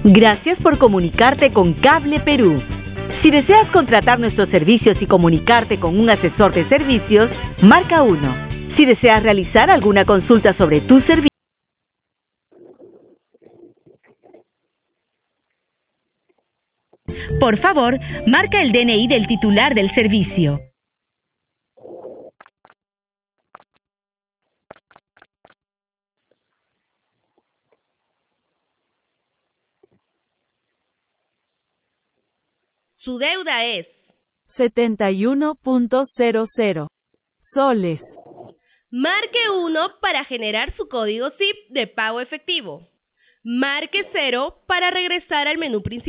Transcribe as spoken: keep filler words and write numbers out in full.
Gracias por comunicarte con Cable Perú. Si deseas contratar nuestros servicios y comunicarte con un asesor de servicios, marca uno. Si deseas realizar alguna consulta sobre tu servicio, por favor, marca el D N I del titular del servicio. Su deuda es setenta y uno punto cero cero soles. Marque uno para generar su código S I P de pago efectivo. Marque cero para regresar al menú principal.